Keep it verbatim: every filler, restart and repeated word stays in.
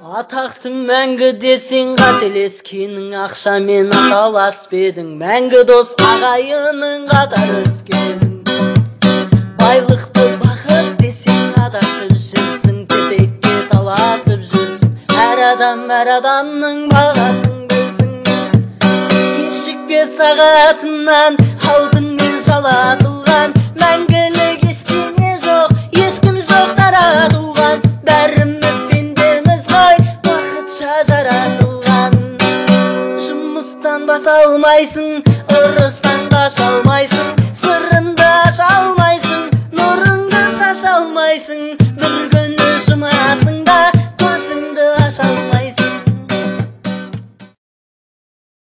Атақтың мәңгі десең қателескенің, ақшамен аталас бедің, мәңгі дос ағайының қатар өскенің. Байлықты бақыт десең адасып жүрсің, тезекке таласып жүрсің, әр адам әр адамның бағасын білсін. Кешікпе сағатынан